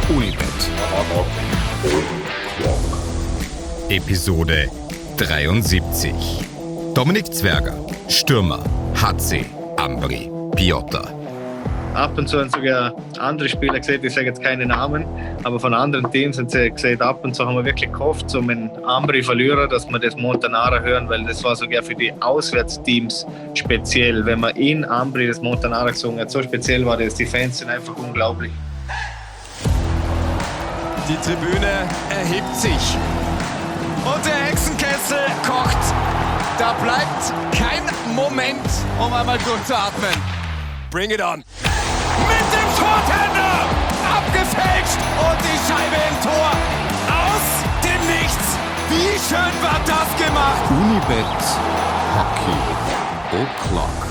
Unibet. Episode 73. Dominik Zwerger, Stürmer, HC Ambri Piotta. Ab und zu haben sogar andere Spieler gesehen, ich sage jetzt keine Namen, aber von anderen Teams haben sie gesagt, ab und zu haben wir wirklich gehofft, um einen Ambri-Verlierer, dass wir das Montanara hören, weil das war sogar für die Auswärtsteams speziell. Wenn man in Ambri das Montanara gesungen hat, so speziell war das, die Fans sind einfach unglaublich. Die Tribüne erhebt sich und der Hexenkessel kocht. Da bleibt kein Moment, um einmal durchzuatmen. Bring it on. Mit dem Shorthander abgefälscht und die Scheibe im Tor. Aus dem Nichts. Wie schön war das gemacht. Unibet Hockey O'Clock.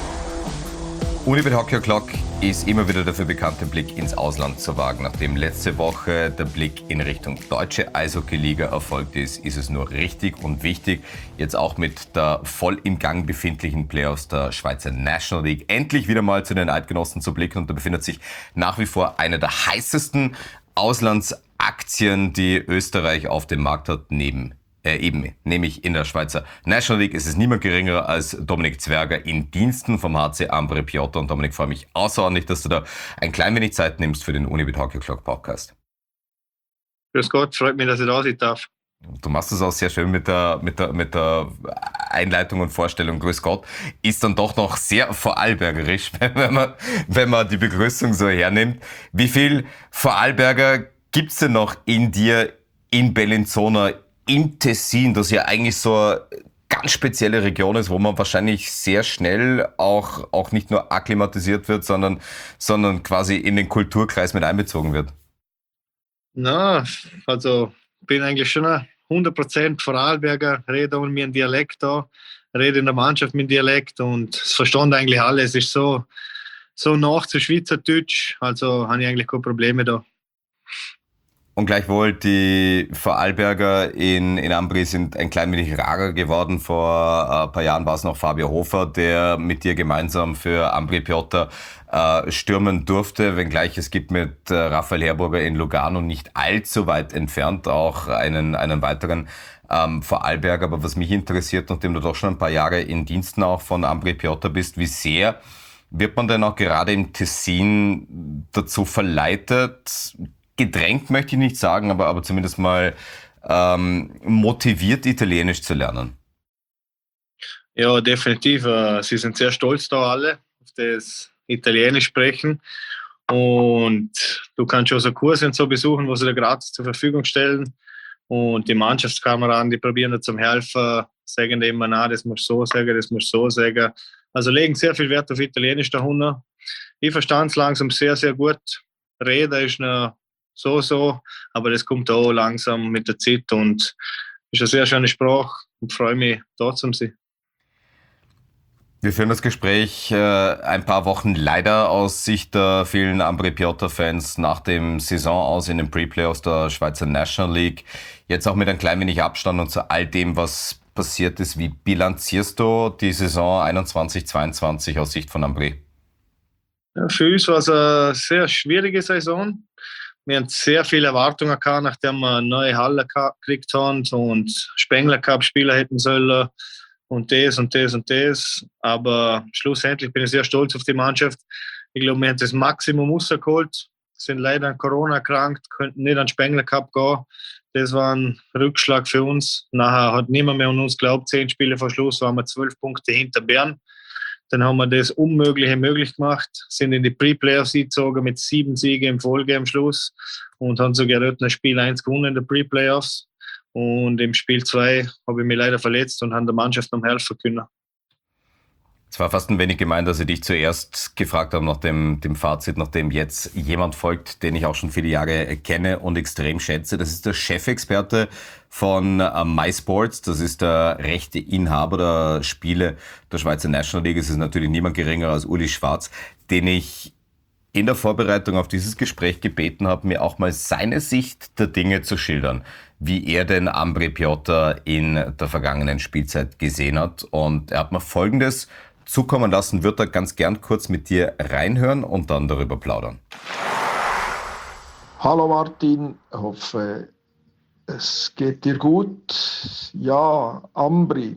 Unibet Hockey O'Clock ist immer wieder dafür bekannt, den Blick ins Ausland zu wagen. Nachdem letzte Woche der Blick in Richtung deutsche Eishockey-Liga erfolgt ist, ist es nur richtig und wichtig, jetzt auch mit der voll im Gang befindlichen Playoffs der Schweizer National League endlich wieder mal zu den Eidgenossen zu blicken. Und da befindet sich nach wie vor eine der heißesten Auslandsaktien, die Österreich auf dem Markt hat, nämlich in der Schweizer National League. Es ist niemand geringer als Dominik Zwerger in Diensten vom HC Ambri Piotta. Und Dominik, freue mich außerordentlich, dass du da ein klein wenig Zeit nimmst für den Unibet Hockey O'Clock Podcast. Grüß Gott, freut mich, dass ich da sein darf. Du machst es auch sehr schön mit der Einleitung und Vorstellung. Grüß Gott ist dann doch noch sehr vorarlbergerisch, wenn man die Begrüßung so hernimmt. Wie viel Vorarlberger gibt's denn noch in dir in Bellinzona, im Tessin, das ja eigentlich so eine ganz spezielle Region ist, wo man wahrscheinlich sehr schnell auch nicht nur akklimatisiert wird, sondern quasi in den Kulturkreis mit einbezogen wird? Na, also bin eigentlich schon ein 100% Vorarlberger, rede mit mir einen Dialekt da, rede in der Mannschaft mit Dialekt und es verstand eigentlich alles. Es ist so nach zu Schweizerdeutsch, also habe ich eigentlich keine Probleme da. Und gleichwohl, die Vorarlberger in Ambri sind ein klein wenig rarer geworden. Vor ein paar Jahren war es noch Fabio Hofer, der mit dir gemeinsam für Ambri Piotta stürmen durfte, wenngleich es gibt mit Raphael Herburger in Lugano nicht allzu weit entfernt auch einen weiteren Vorarlberger. Aber was mich interessiert, nachdem du doch schon ein paar Jahre in Diensten auch von Ambri Piotta bist, wie sehr wird man denn auch gerade im Tessin dazu verleitet, gedrängt möchte ich nicht sagen, aber zumindest mal motiviert, Italienisch zu lernen? Ja, definitiv. Sie sind sehr stolz da alle auf das Italienisch sprechen. Und du kannst schon so Kurse und so besuchen, wo sie dir gratis zur Verfügung stellen. Und die Mannschaftskameraden, die probieren da zum helfen, sagen immer, na, das musst du so sagen, das musst du so sagen. Also legen sehr viel Wert auf Italienisch da unten. Ich verstand es langsam sehr, sehr gut. Reden ist noch so, aber das kommt auch langsam mit der Zeit und ist eine sehr schöne Sprache und freue mich, da zu sein. Wir führen das Gespräch ein paar Wochen leider aus Sicht der vielen Ambri Piotta-Fans nach dem Saison aus in den Pre-Playoffs der Schweizer National League. Jetzt auch mit ein klein wenig Abstand und zu all dem, was passiert ist. Wie bilanzierst du die Saison 21-22 aus Sicht von Ambri? Ja, für uns war es eine sehr schwierige Saison. Wir haben sehr viele Erwartungen gehabt, nachdem wir eine neue Halle gekriegt haben und Spengler Cup Spieler hätten sollen und das und das und das. Aber schlussendlich bin ich sehr stolz auf die Mannschaft. Ich glaube, wir haben das Maximum rausgeholt, sind leider an Corona erkrankt, könnten nicht an den Spengler Cup gehen. Das war ein Rückschlag für uns. Nachher hat niemand mehr an uns geglaubt. 10 Spiele vor Schluss waren wir 12 Punkte hinter Bern. Dann haben wir das Unmögliche möglich gemacht, sind in die Pre-Playoffs gezogen mit 7 Siegen in Folge am Schluss und haben sogar dort ein Spiel 1 gewonnen in den Pre-Playoffs. Und im Spiel 2 habe ich mich leider verletzt und habe der Mannschaft noch helfen können. Es war fast ein wenig gemein, dass ich dich zuerst gefragt habe nach dem Fazit, nachdem jetzt jemand folgt, den ich auch schon viele Jahre kenne und extrem schätze. Das ist der Chefexperte von MySports. Das ist der rechte Inhaber der Spiele der Schweizer National League. Es ist natürlich niemand geringer als Uli Schwarz, den ich in der Vorbereitung auf dieses Gespräch gebeten habe, mir auch mal seine Sicht der Dinge zu schildern, wie er den Ambri Piotta in der vergangenen Spielzeit gesehen hat. Und er hat mir Folgendes zukommen lassen, würde er ganz gern kurz mit dir reinhören und dann darüber plaudern. Hallo Martin, hoffe es geht dir gut. Ja, Ambri.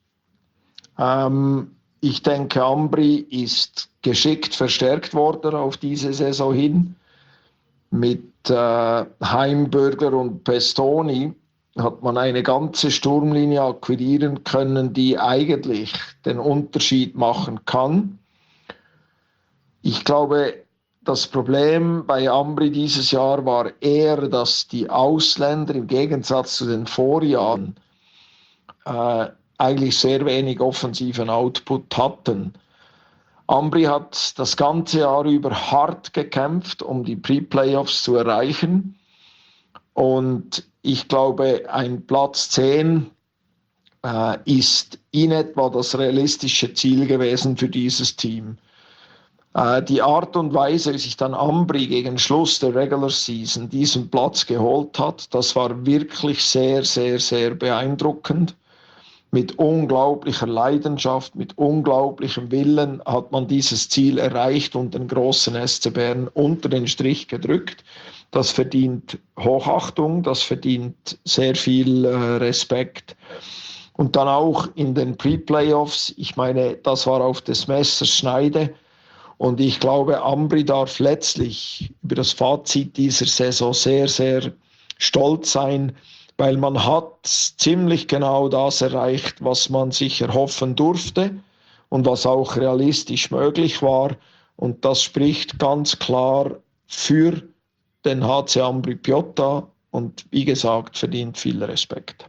Ich denke, Ambri ist geschickt verstärkt worden auf diese Saison hin. Mit Heimbürger und Pestoni hat man eine ganze Sturmlinie akquirieren können, die eigentlich den Unterschied machen kann. Ich glaube, das Problem bei Ambri dieses Jahr war eher, dass die Ausländer im Gegensatz zu den Vorjahren eigentlich sehr wenig offensiven Output hatten. Ambri hat das ganze Jahr über hart gekämpft, um die Pre-Playoffs zu erreichen. Und ich glaube, ein Platz 10 ist in etwa das realistische Ziel gewesen für dieses Team. Die Art und Weise, wie sich dann Ambri gegen Schluss der Regular Season diesen Platz geholt hat, das war wirklich sehr, sehr, sehr beeindruckend. Mit unglaublicher Leidenschaft, mit unglaublichem Willen hat man dieses Ziel erreicht und den großen SC Bern unter den Strich gedrückt. Das verdient Hochachtung, das verdient sehr viel Respekt. Und dann auch in den Pre-Playoffs, ich meine, das war auf des Messers Schneide. Und ich glaube, Ambri darf letztlich über das Fazit dieser Saison sehr, sehr stolz sein, weil man hat ziemlich genau das erreicht, was man sich erhoffen durfte und was auch realistisch möglich war. Und das spricht ganz klar für den HC Ambri Piotta und wie gesagt, verdient viel Respekt.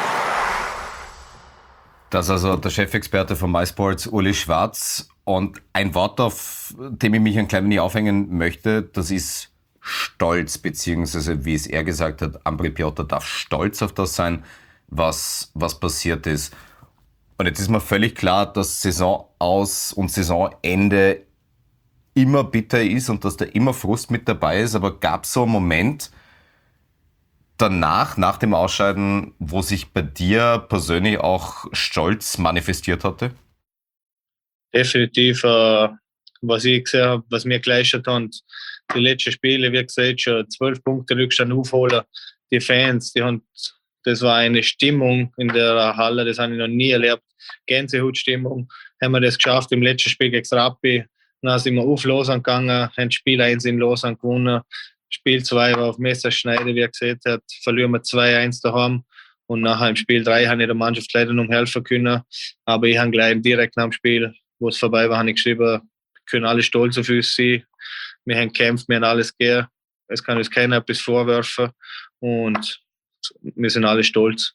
Das ist also der Chefexperte von MySports, Uli Schwarz. Und ein Wort, auf dem ich mich ein klein wenig aufhängen möchte, das ist Stolz, beziehungsweise, wie es er gesagt hat, Ambri Piotta darf stolz auf das sein, was passiert ist. Und jetzt ist mir völlig klar, dass Saisonaus und Saisonende immer bitter ist und dass da immer Frust mit dabei ist, aber gab es so einen Moment danach, nach dem Ausscheiden, wo sich bei dir persönlich auch Stolz manifestiert hatte? Definitiv, was ich gesehen habe, was mir geleistet haben, die letzten Spiele, wie gesagt, schon 12 Punkte Rückstand aufholen. Die Fans, das war eine Stimmung in der Halle, das habe ich noch nie erlebt. Gänsehautstimmung, haben wir das geschafft im letzten Spiel gegen Rappi. Dann sind wir auf Lausanne gegangen, haben Spiel 1 in Lausanne gewonnen. Spiel 2 war auf Messerschneide, wie er gesagt hat, verlieren wir 2-1 daheim. Und nachher im Spiel 3 habe ich der Mannschaft leider noch helfen können. Aber ich habe gleich direkt nach dem Spiel, wo es vorbei war, habe ich geschrieben, wir können alle stolz auf uns sein. Wir haben gekämpft, wir haben alles gegeben. Es kann uns keiner etwas vorwerfen. Und wir sind alle stolz.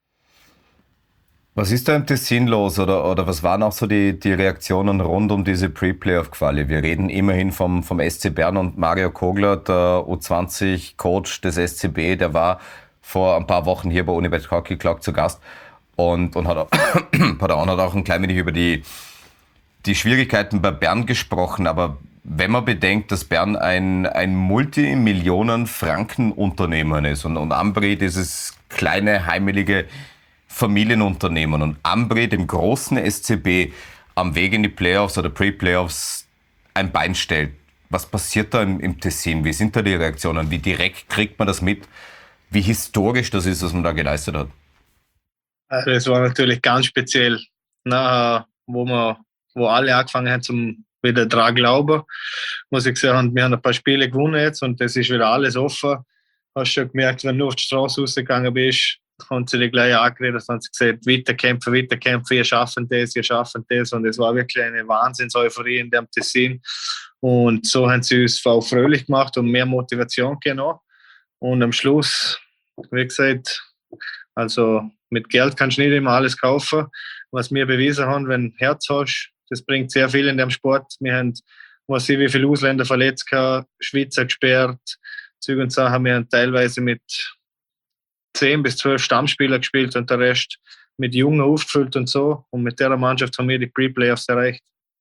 Was ist da im Tessin los oder was waren auch so die Reaktionen rund um diese Pre-Playoff-Quali? Wir reden immerhin vom SC Bern und Mario Kogler, der U20-Coach des SCB, der war vor ein paar Wochen hier bei Unibet Hockey Clock zu Gast und hat auch ein klein wenig über die Schwierigkeiten bei Bern gesprochen, aber wenn man bedenkt, dass Bern ein Multimillionen-Franken-Unternehmen ist und Ambri dieses kleine, heimelige Familienunternehmen und Ambri dem großen SCB am Weg in die Playoffs oder Pre-Playoffs ein Bein stellt. Was passiert da im Tessin? Wie sind da die Reaktionen? Wie direkt kriegt man das mit? Wie historisch das ist, was man da geleistet hat? Also das war natürlich ganz speziell. Nachher, wo alle angefangen haben zum wieder dran glauben, muss ich sagen, wir haben ein paar Spiele gewonnen jetzt und das ist wieder alles offen. Hast schon gemerkt, wenn du auf die Straße rausgegangen bist, haben sie dich gleich angeredet, haben sie gesagt, weiterkämpfen, ihr schaffen das. Und es war wirklich eine Wahnsinns-Euphorie in dem Tessin. Und so haben sie uns auch fröhlich gemacht und mehr Motivation gegeben. Und am Schluss, wie gesagt, also mit Geld kannst du nicht immer alles kaufen. Was wir bewiesen haben, wenn du Herz hast, das bringt sehr viel in dem Sport. Wir haben, was ich, wie viele Ausländer verletzt gehabt, Schweizer gesperrt, Züge und Sachen. Wir haben teilweise mit 10 bis 12 Stammspieler gespielt und der Rest mit Jungen aufgefüllt und so. Und mit der Mannschaft haben wir die Pre-Playoffs erreicht.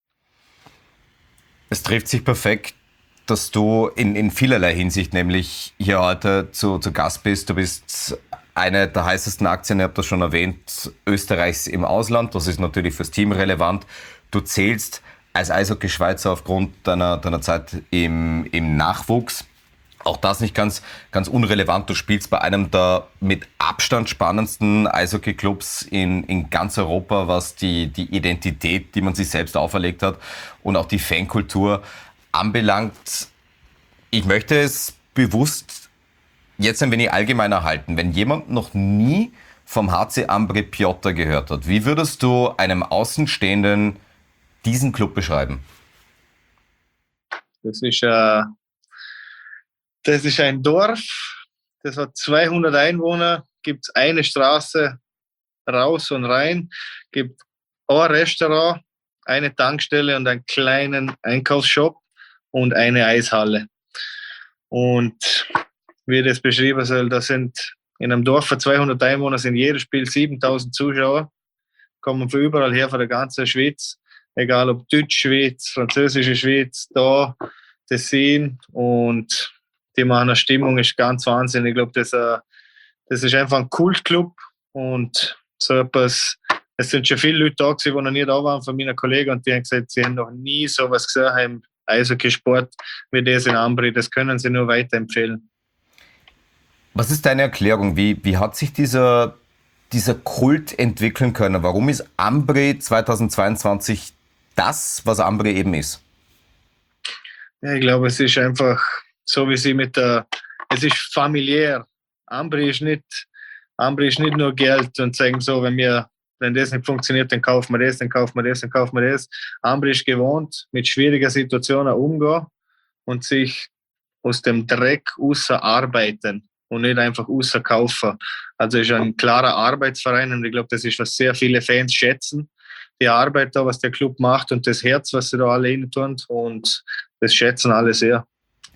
Es trifft sich perfekt, dass du in vielerlei Hinsicht nämlich hier heute zu Gast bist. Du bist eine der heißesten Aktien, ich habe das schon erwähnt, Österreichs im Ausland. Das ist natürlich fürs Team relevant. Du zählst als Eishockey-Schweizer aufgrund deiner Zeit im Nachwuchs auch das nicht ganz unrelevant. Du spielst bei einem der mit Abstand spannendsten Eishockey-Clubs in ganz Europa, was die Identität, die man sich selbst auferlegt hat und auch die Fankultur anbelangt. Ich möchte es bewusst jetzt ein wenig allgemeiner halten. Wenn jemand noch nie vom HC Ambri Piotta gehört hat, wie würdest du einem Außenstehenden diesen Club beschreiben? Das ist ein Dorf, das hat 200 Einwohner, gibt es eine Straße raus und rein, gibt ein Restaurant, eine Tankstelle und einen kleinen Einkaufsshop und eine Eishalle. Und wie ich das beschrieben soll, das sind in einem Dorf von 200 Einwohnern sind jedes Spiel 7000 Zuschauer, kommen von überall her, von der ganzen Schweiz, egal ob Deutsch-Schweiz, französische Schweiz, da, Tessin, und die meiner Stimmung ist ganz wahnsinnig. Ich glaube, das ist einfach ein Kultclub und so etwas. Es sind schon viele Leute da gewesen, die noch nie da waren von meinen Kollegen und die haben gesagt, sie haben noch nie sowas gesehen im Eishockey-Sport wie das in Ambri. Das können sie nur weiterempfehlen. Was ist deine Erklärung? Wie hat sich dieser Kult entwickeln können? Warum ist Ambri 2022 das, was Ambri eben ist? Ja, ich glaube, es ist einfach so, wie sie es ist familiär. Ambri ist nicht nur Geld und sagen so, wenn das nicht funktioniert, dann kaufen wir das, dann kaufen wir das, dann kaufen wir das. Ambri ist gewohnt, mit schwierigen Situationen umgehen und sich aus dem Dreck arbeiten und nicht einfach kaufen. Also es ist ein klarer Arbeitsverein und ich glaube, das ist, was sehr viele Fans schätzen. Die Arbeit da, was der Club macht und das Herz, was sie da alle hin tun, und das schätzen alle sehr.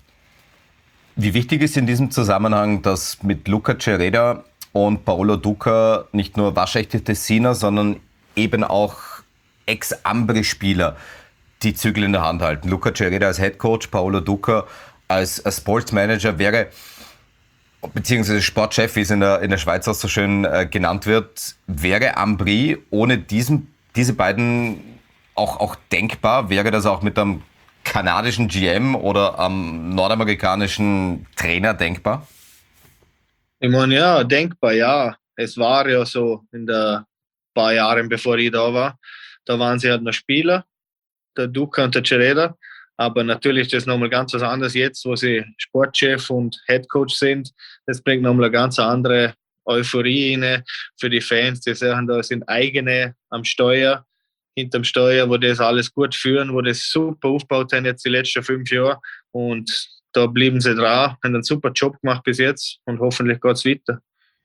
Wie wichtig ist in diesem Zusammenhang, dass mit Luca Cereda und Paolo Duca nicht nur waschechte Tessiner, sondern eben auch Ex-Ambri-Spieler die Zügel in der Hand halten? Luca Cereda als Headcoach, Paolo Duca als Sportsmanager beziehungsweise Sportchef, wie es in der Schweiz auch so schön genannt wird. Wäre Ambri ohne diese beiden auch denkbar? Wäre das auch mit einem kanadischen GM oder am nordamerikanischen Trainer denkbar? Ich meine, ja, denkbar, ja. Es war ja so in der paar Jahren, bevor ich da war. Da waren sie halt noch Spieler, der Duca und der Cereda. Aber natürlich ist das nochmal ganz was anderes jetzt, wo sie Sportchef und Headcoach sind. Das bringt nochmal eine ganz andere Euphorie rein für die Fans. Die sagen, da sind eigene hinterm Steuer, wo das alles gut führen, wo das super aufgebaut haben jetzt die letzten 5 Jahre. Und da blieben sie dran, haben einen super Job gemacht bis jetzt und hoffentlich geht es weiter.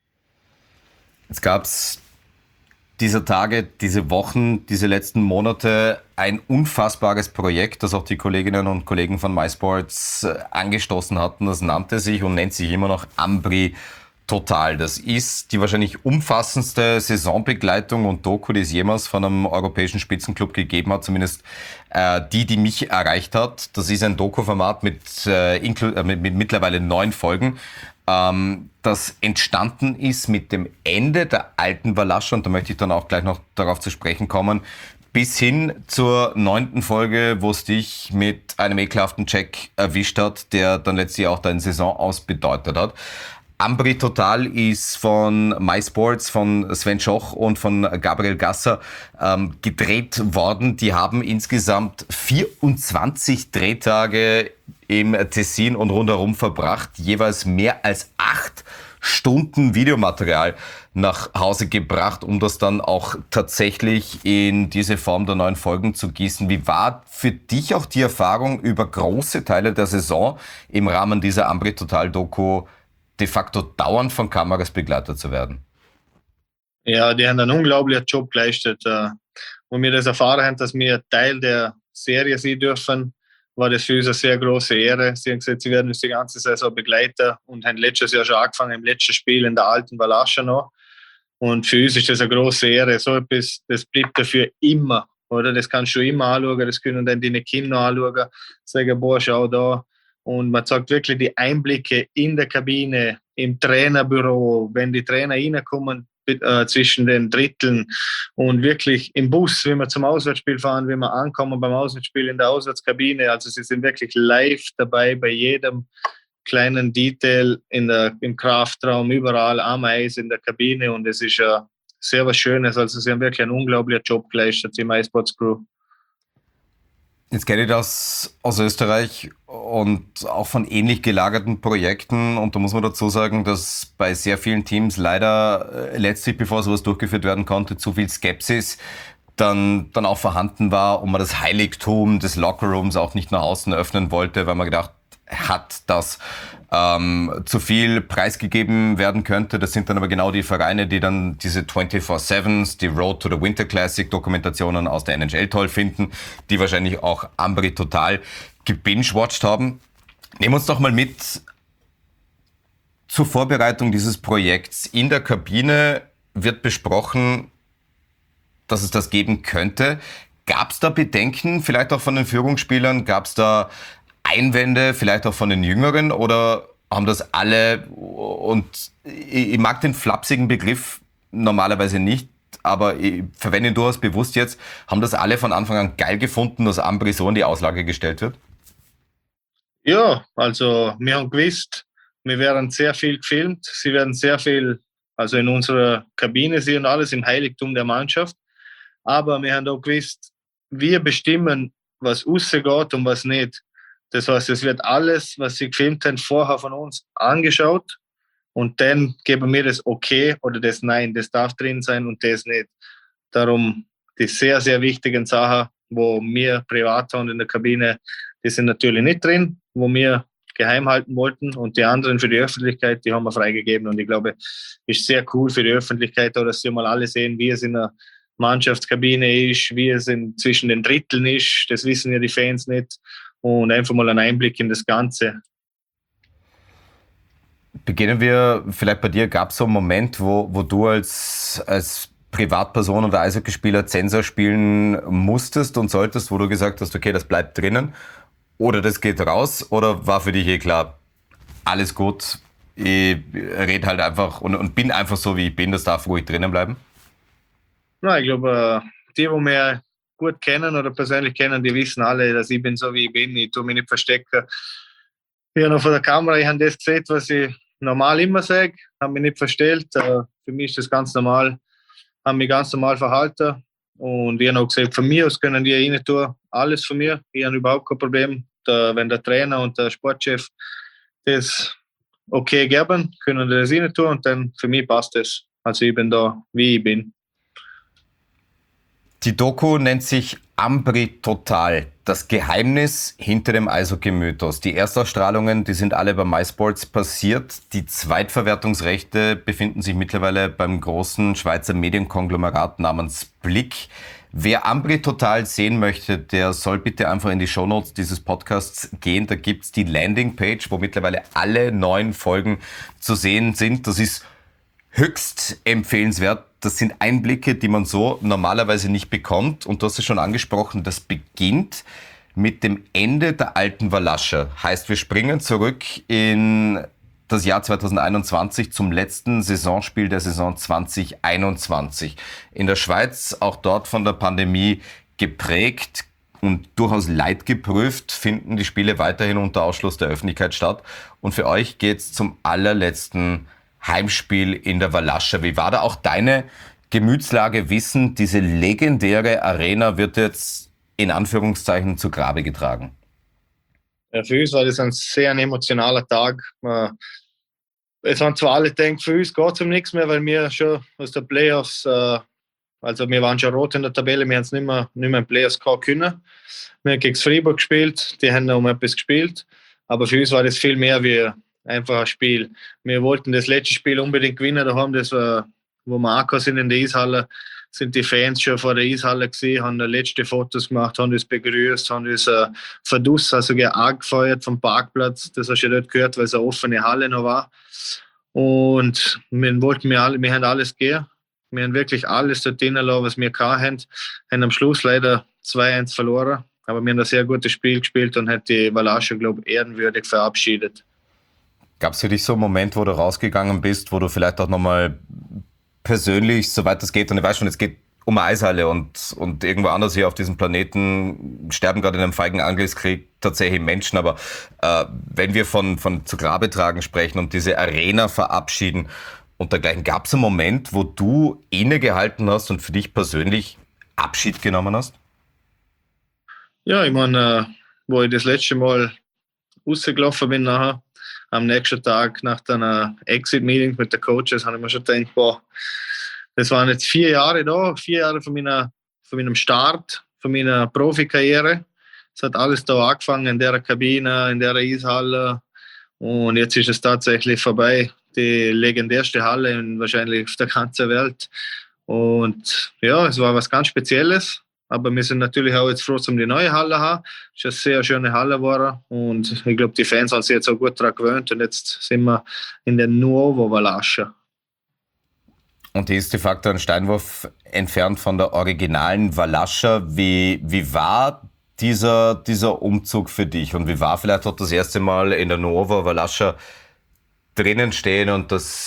Jetzt gab es diese Tage, diese Wochen, diese letzten Monate ein unfassbares Projekt, das auch die Kolleginnen und Kollegen von MySports angestoßen hatten. Das nannte sich und nennt sich immer noch Ambri Total. Das ist die wahrscheinlich umfassendste Saisonbegleitung und Doku, die es jemals von einem europäischen Spitzenclub gegeben hat, zumindest die mich erreicht hat. Das ist ein Doku-Format mit mittlerweile 9 Folgen, das entstanden ist mit dem Ende der alten Valascha, und da möchte ich dann auch gleich noch darauf zu sprechen kommen, bis hin zur 9. Folge, wo es dich mit einem ekelhaften Check erwischt hat, der dann letztlich auch deinen Saisonaus bedeutet hat. Ambri Total ist von MySports, von Sven Schoch und von Gabriel Gasser gedreht worden. Die haben insgesamt 24 Drehtage im Tessin und rundherum verbracht, jeweils mehr als 8 Stunden Videomaterial nach Hause gebracht, um das dann auch tatsächlich in diese Form der 9 Folgen zu gießen. Wie war für dich auch die Erfahrung, über große Teile der Saison im Rahmen dieser Ambri Total Doku de facto dauernd von Kameras begleitet zu werden? Ja, die haben einen unglaublichen Job geleistet. Wo wir das erfahren haben, dass wir Teil der Serie sein dürfen, war das für uns eine sehr große Ehre. Sie haben gesagt, sie werden uns die ganze Saison begleiten und haben letztes Jahr schon angefangen, im letzten Spiel in der alten Valascha noch. Und für uns ist das eine große Ehre. So etwas, das bleibt dafür immer. Oder? Das kannst du immer anschauen, das können dann deine Kinder anschauen, sagen, boah, schau da. Und man zeigt wirklich die Einblicke in der Kabine, im Trainerbüro, wenn die Trainer reinkommen zwischen den Dritteln und wirklich im Bus, wenn wir zum Auswärtsspiel fahren, wenn wir ankommen beim Auswärtsspiel in der Auswärtskabine. Also sie sind wirklich live dabei bei jedem kleinen Detail im Kraftraum, überall am Eis, in der Kabine, und es ist sehr was Schönes. Also sie haben wirklich einen unglaublichen Job geleistet, die MySports Crew. Jetzt kenne ich das aus Österreich und auch von ähnlich gelagerten Projekten, und da muss man dazu sagen, dass bei sehr vielen Teams leider letztlich, bevor sowas durchgeführt werden konnte, zu viel Skepsis dann auch vorhanden war und man das Heiligtum des Lockerrooms auch nicht nach außen öffnen wollte, weil man gedacht hat, dass zu viel preisgegeben werden könnte. Das sind dann aber genau die Vereine, die dann diese 24/7s, die Road to the Winter Classic Dokumentationen aus der NHL toll finden, die wahrscheinlich auch Ambri total gebingewatcht haben. Nehmen uns doch mal mit zur Vorbereitung dieses Projekts. In der Kabine wird besprochen, dass es das geben könnte. Gab es da Bedenken, vielleicht auch von den Führungsspielern? Gab es da Einwände, vielleicht auch von den Jüngeren, oder haben das alle, und ich mag den flapsigen Begriff normalerweise nicht, aber ich verwende ihn durchaus bewusst jetzt, haben das alle von Anfang an geil gefunden, dass Ambri so in die Auslage gestellt wird? Ja, also wir haben gewusst, wir werden sehr viel gefilmt, sie werden sehr viel, also in unserer Kabine sehen alles im Heiligtum der Mannschaft, aber wir haben auch gewusst, wir bestimmen, was rausgeht und was nicht. Das heißt, es wird alles, was sie gefilmt haben, vorher von uns angeschaut, und dann geben wir das Okay oder das Nein, das darf drin sein und das nicht. Darum die sehr, sehr wichtigen Sachen, wo wir privat haben in der Kabine, die sind natürlich nicht drin, wo wir geheim halten wollten, und die anderen für die Öffentlichkeit, die haben wir freigegeben, und ich glaube, es ist sehr cool für die Öffentlichkeit, dass sie mal alle sehen, wie es in der Mannschaftskabine ist, wie es zwischen den Dritteln ist. Das wissen ja die Fans nicht, und einfach mal einen Einblick in das Ganze. Beginnen wir vielleicht bei dir. Gab es so einen Moment, wo du als Privatperson oder Eishockeyspieler Zensor spielen musstest und solltest, wo du gesagt hast, okay, das bleibt drinnen oder das geht raus, oder war für dich klar, alles gut, ich rede halt einfach und bin einfach so, wie ich bin, das darf ruhig drinnen bleiben? Na, ich glaube, die mir gut kennen oder persönlich kennen, die wissen alle, dass ich bin so, wie ich bin. Ich tue mich nicht verstecken. Ich habe noch vor der Kamera, ich habe das gesehen, was ich normal immer sage, habe mich nicht verstellt. Für mich ist das ganz normal, habe mich ganz normal verhalten. Und ich habe auch gesagt, von mir aus können die rein tun, alles von mir. Ich habe überhaupt kein Problem. Wenn der Trainer und der Sportchef das okay geben, können die das rein tun, und dann für mich passt das. Also ich bin da, wie ich bin. Die Doku nennt sich Ambri Total, das Geheimnis hinter dem Eishockey-Mythos. Die Erstausstrahlungen, die sind alle bei MySports passiert. Die Zweitverwertungsrechte befinden sich mittlerweile beim großen Schweizer Medienkonglomerat namens Blick. Wer Ambri Total sehen möchte, der soll bitte einfach in die Shownotes dieses Podcasts gehen. Da gibt's die Landingpage, wo mittlerweile alle 9 Folgen zu sehen sind. Das ist höchst empfehlenswert. Das sind Einblicke, die man so normalerweise nicht bekommt. Und du hast es schon angesprochen, das beginnt mit dem Ende der alten Walascher. Heißt, wir springen zurück in das Jahr 2021 zum letzten Saisonspiel der Saison 2021. In der Schweiz, auch dort von der Pandemie geprägt und durchaus leidgeprüft, finden die Spiele weiterhin unter Ausschluss der Öffentlichkeit statt. Und für euch geht's zum allerletzten Heimspiel in der Walascher. Wie war da auch deine Gemütslage? Wissen, diese legendäre Arena wird jetzt in Anführungszeichen zu Grabe getragen. Ja, für uns war das ein sehr emotionaler Tag. Es haben zwar alle gedacht, für uns geht es um nichts mehr, weil wir schon aus der Playoffs, also wir waren schon rot in der Tabelle, wir haben es nicht mehr in Playoffs können. Wir haben gegen Freiburg gespielt, die haben um etwas gespielt, aber für uns war das viel mehr wie einfach ein Spiel. Wir wollten das letzte Spiel unbedingt gewinnen. Da haben das, wo wir angekommen sind in der Eishalle, sind die Fans schon vor der Eishalle gesehen, haben letzte Fotos gemacht, haben uns begrüßt, haben uns verdusst, also angefeuert vom Parkplatz. Das hast du ja dort gehört, weil es eine offene Halle noch war. Und wir haben alles gegeben. Wir haben wirklich alles dort drinnen gelassen, was wir hatten. Haben am Schluss leider 2-1 verloren. Aber wir haben ein sehr gutes Spiel gespielt und hat die Walascher, glaube ich, ehrenwürdig verabschiedet. Gab es für dich so einen Moment, wo du rausgegangen bist, wo du vielleicht auch nochmal persönlich, soweit das geht, und ich weiß schon, es geht um eine Eishalle und irgendwo anders hier auf diesem Planeten sterben gerade in einem feigen Angriffskrieg tatsächlich Menschen. Aber wenn wir von zu Grabe tragen sprechen und diese Arena verabschieden und dergleichen, gab es einen Moment, wo du innegehalten hast und für dich persönlich Abschied genommen hast? Ja, ich meine, wo ich das letzte Mal rausgelaufen bin nachher, am nächsten Tag nach einer Exit-Meeting mit den Coaches, habe ich mir schon gedacht, boah, das waren jetzt 4 Jahre da, 4 Jahre von meinem Start, von meiner Profikarriere. Es hat alles da angefangen, in der Kabine, in der Eishalle. Und jetzt ist es tatsächlich vorbei. Die legendärste Halle wahrscheinlich auf der ganzen Welt. Und ja, es war was ganz Spezielles. Aber wir sind natürlich auch jetzt froh, um die neue Halle zu haben. Es ist eine sehr schöne Halle geworden. Und ich glaube, die Fans haben sich jetzt auch gut daran gewöhnt. Und jetzt sind wir in der Nuovo Valascia. Und die ist de facto ein Steinwurf entfernt von der originalen Valascia. Wie war dieser Umzug für dich? Und wie war vielleicht auch das erste Mal in der Nuovo Valascia drinnen stehen und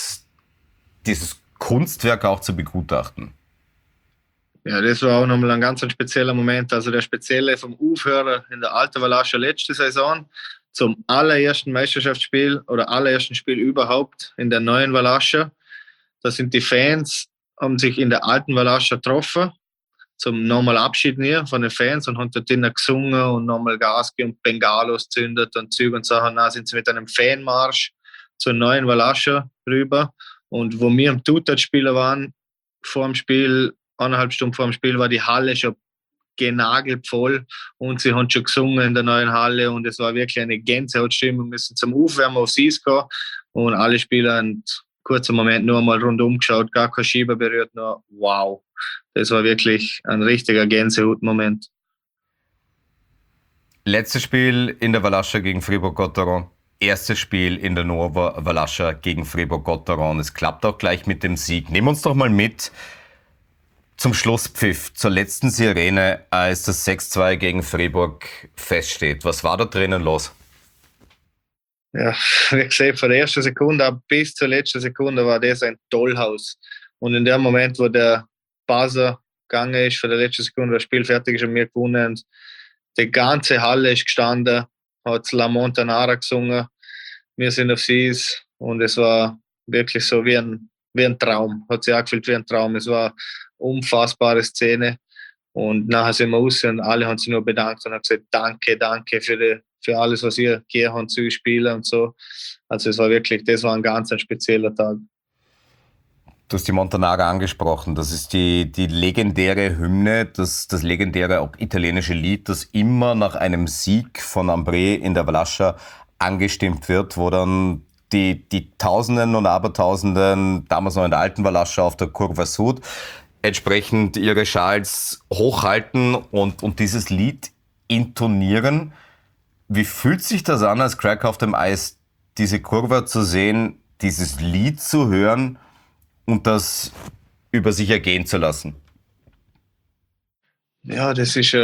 dieses Kunstwerk auch zu begutachten? Ja, das war auch nochmal ein ganz spezieller Moment. Also der Spezielle vom Aufhören in der alten Valascia letzte Saison zum allerersten Meisterschaftsspiel oder allerersten Spiel überhaupt in der neuen Valascia. Da sind die Fans, haben sich in der alten Valascia getroffen, zum nochmal Abschied nehmen von den Fans und haben dort drinnen gesungen und nochmal Gas gegeben und Bengalos zündet und Züge und Sachen. Dann sind sie mit einem Fanmarsch zur neuen Valascia rüber. Und wo wir am Tutat-Spieler waren, vor dem Spiel, 1,5 Stunden vor dem Spiel, war die Halle schon genagelt voll und sie haben schon gesungen in der neuen Halle und es war wirklich eine Gänsehautstimmung. Wir müssen zum Aufwärmen aufs Eis gehen und alle Spieler haben kurzen Moment nur mal rundum geschaut, gar kein Schieber berührt, nur wow. Das war wirklich ein richtiger Gänsehautmoment. Letztes Spiel in der Valascia gegen Fribourg-Gotteron. Erstes Spiel in der Nuovo Valascia gegen Fribourg-Gotteron. Es klappt auch gleich mit dem Sieg. Nimm uns doch mal mit zum Schlusspfiff, zur letzten Sirene, als das 6-2 gegen Fribourg feststeht. Was war da drinnen los? Ja, wie gesagt, von der ersten Sekunde bis zur letzten Sekunde war das ein Tollhaus. Und in dem Moment, wo der Buzzer gegangen ist, für die letzte Sekunde, das Spiel fertig ist und wir gewonnen, die ganze Halle ist gestanden, hat La Montanara gesungen. Wir sind aufs Eis und es war wirklich so wie ein Traum. Hat sich angefühlt wie ein Traum. Es war eine unfassbare Szene. Und nachher sind wir raus und alle haben sich nur bedankt und haben gesagt, danke für alles, was ihr gegeben habt zu spielen und so. Also es war wirklich, das war ein ganz spezieller Tag. Du hast die Montanara angesprochen. Das ist die legendäre Hymne, das legendäre auch italienische Lied, das immer nach einem Sieg von Ambré in der Valascia angestimmt wird, wo dann die Tausenden und Abertausenden, damals noch in der alten Valascia auf der Curva Sud, entsprechend ihre Schals hochhalten und dieses Lied intonieren. Wie fühlt sich das an, als Crack auf dem Eis, diese Kurve zu sehen, dieses Lied zu hören und das über sich ergehen zu lassen? Ja, das ist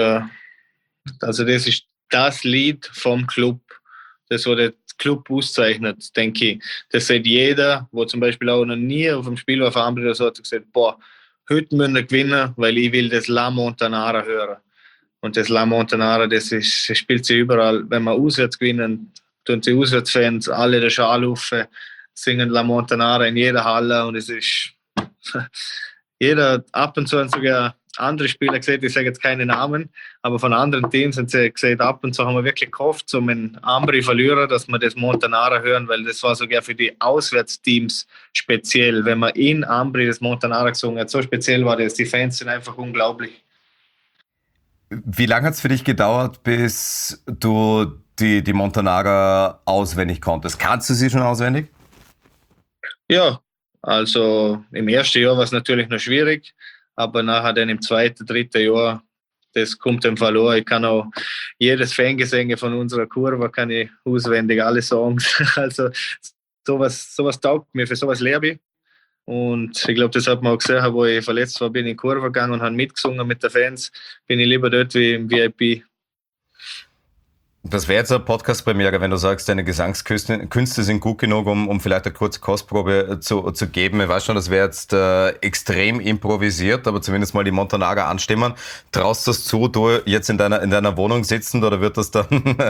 das Lied vom Club. Das, was der Club auszeichnet, denke ich. Das sieht jeder, der zum Beispiel auch noch nie auf dem Spiel war, von oder so, hat gesagt, boah, heute müssen wir gewinnen, weil ich will das La Montanara hören. Und das La Montanara, das spielt sie überall. Wenn wir auswärts gewinnen, tun die Auswärtsfans alle den Schal auf, singen La Montanara in jeder Halle. Und es ist jeder, ab und zu haben sogar andere Spieler gesagt, ich sage jetzt keine Namen, aber von anderen Teams haben sie gesagt, ab und zu haben wir wirklich gehofft, um einen Ambri verlieren, dass wir das Montanara hören, weil das war sogar für die Auswärtsteams speziell. Wenn man in Ambri das Montanara gesungen hat, so speziell war das. Die Fans sind einfach unglaublich. Wie lange hat es für dich gedauert, bis du die Montanara auswendig konntest? Kannst du sie schon auswendig? Ja, also im ersten Jahr war es natürlich noch schwierig, aber nachher dann im zweiten, dritten Jahr, das kommt dann verloren. Ich kann auch jedes Fangesänge von unserer Kurve kann ich auswendig, alle Songs. Also sowas taugt mir, für sowas lebe ich. Und ich glaube, das hat man auch gesehen, wo ich verletzt war, bin ich in die Kurve gegangen und habe mitgesungen mit den Fans. Bin ich lieber dort wie im VIP. Das wäre jetzt eine Podcast-Premiere, wenn du sagst, deine Gesangskünste sind gut genug, um vielleicht eine kurze Kostprobe zu geben. Ich weiß schon, das wäre jetzt extrem improvisiert, aber zumindest mal die Montanaga anstimmen. Traust du das zu, du jetzt in deiner Wohnung sitzend, oder wird das dann,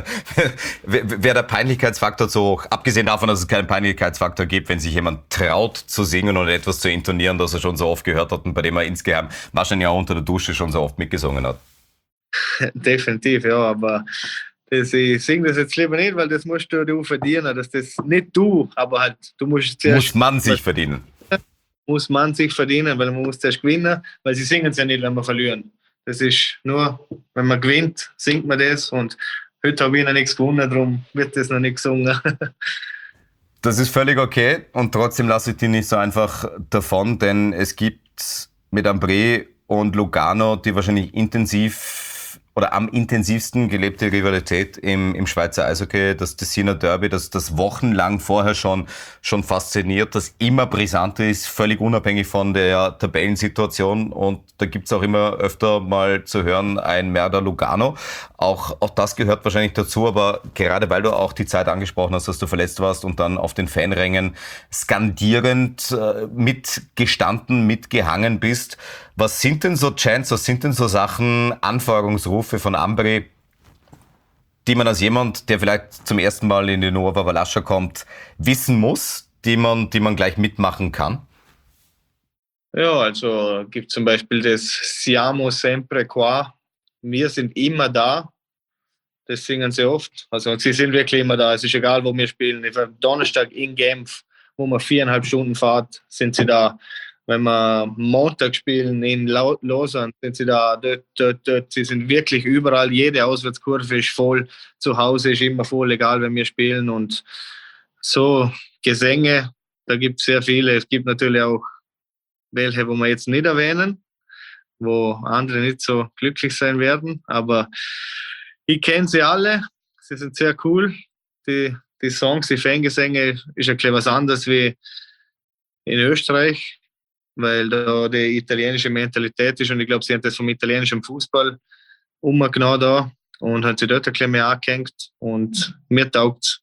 wäre der Peinlichkeitsfaktor zu hoch? Abgesehen davon, dass es keinen Peinlichkeitsfaktor gibt, wenn sich jemand traut zu singen oder etwas zu intonieren, das er schon so oft gehört hat und bei dem er insgeheim wahrscheinlich auch unter der Dusche schon so oft mitgesungen hat. Definitiv, ja, aber ich singe das jetzt lieber nicht, weil das musst du verdienen, dass das nicht du, aber halt, du musst zuerst... Muss man sich verdienen. Muss man sich verdienen, weil man muss zuerst gewinnen, weil sie singen es ja nicht, wenn wir verlieren. Das ist nur, wenn man gewinnt, singt man das, und heute habe ich noch nichts gewonnen, darum wird das noch nicht gesungen. Das ist völlig okay, und trotzdem lasse ich die nicht so einfach davon, denn es gibt mit Ambré und Lugano die wahrscheinlich am intensivsten gelebte Rivalität im Schweizer Eishockey, das Tessiner Derby, das wochenlang vorher schon fasziniert, das immer brisanter ist, völlig unabhängig von der Tabellensituation, und da gibt's auch immer öfter mal zu hören ein Merda Lugano. Auch das gehört wahrscheinlich dazu, aber gerade weil du auch die Zeit angesprochen hast, dass du verletzt warst und dann auf den Fanrängen skandierend mitgestanden, mitgehangen bist. Was sind denn so Chants, was sind denn so Sachen, Anfeuerungsrufe von Ambré, die man als jemand, der vielleicht zum ersten Mal in die Nova Valascha kommt, wissen muss, die man gleich mitmachen kann? Ja, also gibt zum Beispiel das Siamo sempre qua. Wir sind immer da. Das singen sie oft. Also sie sind wirklich immer da. Es ist egal, wo wir spielen. Am Donnerstag in Genf, wo man 4,5 Stunden fahrt, sind sie da. Wenn wir Montag spielen in Lausanne, sind sie da. Dort. Sie sind wirklich überall. Jede Auswärtskurve ist voll. Zu Hause ist immer voll, egal, wenn wir spielen. Und so Gesänge, da gibt es sehr viele. Es gibt natürlich auch welche, wo wir jetzt nicht erwähnen, wo andere nicht so glücklich sein werden. Aber ich kenne sie alle. Sie sind sehr cool. Die Songs, die Fangesänge ist ein bisschen was anderes wie in Österreich, weil da die italienische Mentalität ist, und ich glaube, sie haben das vom italienischen Fußball genau da und haben sich dort ein bisschen mehr angehängt, und mir taugt's.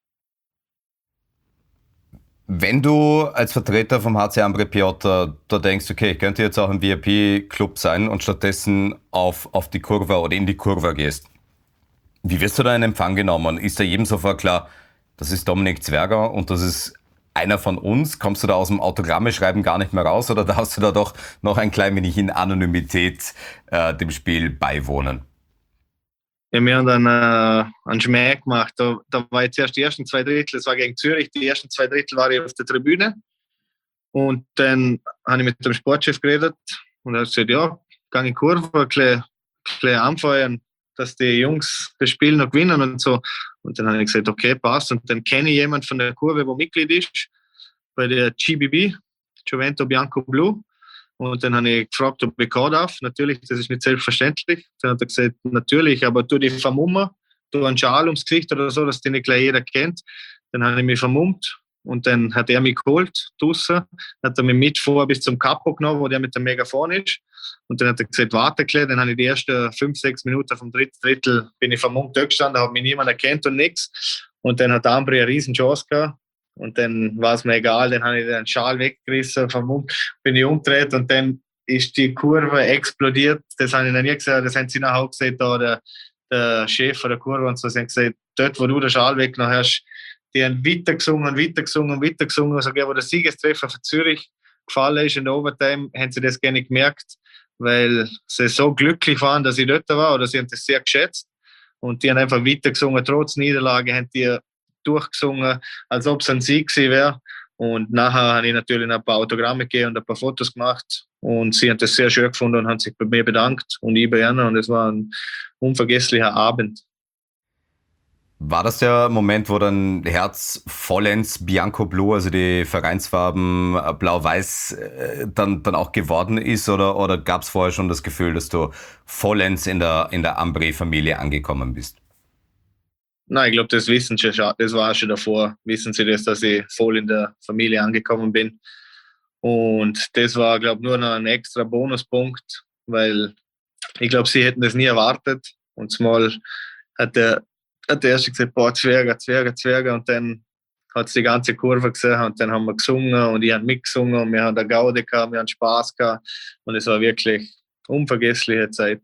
Wenn du als Vertreter vom HC Ambré Piotta da denkst, okay, ich könnte jetzt auch im VIP-Club sein, und stattdessen auf die Kurve oder in die Kurve gehst, wie wirst du da in Empfang genommen? Ist da jedem sofort klar, das ist Dominik Zwerger und das ist einer von uns? Kommst du da aus dem Autogramme schreiben gar nicht mehr raus, oder darfst du da doch noch ein klein wenig in Anonymität dem Spiel beiwohnen? Ja, wir haben dann einen Schmäh gemacht. Da war jetzt erst die ersten 2 Drittel, es war gegen Zürich, die ersten 2 Drittel war ich auf der Tribüne. Und dann habe ich mit dem Sportchef geredet und er hat gesagt, ja, gang in die Kurve, ein bisschen anfeuern, dass die Jungs das Spiel noch gewinnen und so. Und dann habe ich gesagt, okay, passt. Und dann kenne ich jemanden von der Kurve, der Mitglied ist, bei der GBB, Giovento Bianco Blu. Und dann habe ich gefragt, ob ich kommen darf. Natürlich, das ist nicht selbstverständlich. Dann hat er gesagt, natürlich, aber tu dich vermummen, tu einen Schal ums Gesicht oder so, dass den nicht gleich jeder kennt. Dann habe ich mich vermummt, und dann hat er mich geholt, draussen, hat er mich mit vor bis zum Capo genommen, wo der mit dem Megafon ist. Und dann hat er gesagt, warte gleich. Dann habe ich die ersten 5-6 Minuten vom dritten Drittel bin ich vermummt gestanden, habe mich niemand erkannt und nichts. Und dann hat Ambré eine riesen Chance gehabt. Und dann war es mir egal, dann habe ich den Schal weggerissen, vermummt, bin ich umgedreht, und dann ist die Kurve explodiert. Das habe ich noch nie gesehen, das haben sie nachher auch gesehen, da der Chef der Kurve und so, sie haben gesagt, dort, wo du den Schal weggenommen hast, die haben weitergesungen, sogar wo der Siegestreffer für Zürich gefallen ist in der Overtime, haben sie das gar nicht gemerkt, weil sie so glücklich waren, dass ich dort war, oder sie haben das sehr geschätzt, und die haben einfach weitergesungen, trotz Niederlage haben die durchgesungen, als ob es ein Sieg gewesen wäre. Und nachher habe ich natürlich ein paar Autogramme gegeben und ein paar Fotos gemacht, und sie haben das sehr schön gefunden und haben sich bei mir bedankt und ich bei ihnen, und es war ein unvergesslicher Abend. War das der Moment, wo dein Herz vollends Bianco Blu, also die Vereinsfarben blau-weiß, dann auch geworden ist, oder gab es vorher schon das Gefühl, dass du vollends in der Ambré-Familie angekommen bist? Nein, ich glaube, das wissen sie schon. Das war schon davor. Wissen sie das, dass ich voll in der Familie angekommen bin. Und das war, glaube ich, nur noch ein extra Bonuspunkt, weil ich glaube, sie hätten das nie erwartet. Und zumal hat der hat der erste gesagt, boah, Zwerge. Und dann hat es die ganze Kurve gesehen und dann haben wir gesungen und ich habe mitgesungen und wir haben eine Gaude gehabt, wir haben Spaß gehabt und es war wirklich unvergessliche Zeit.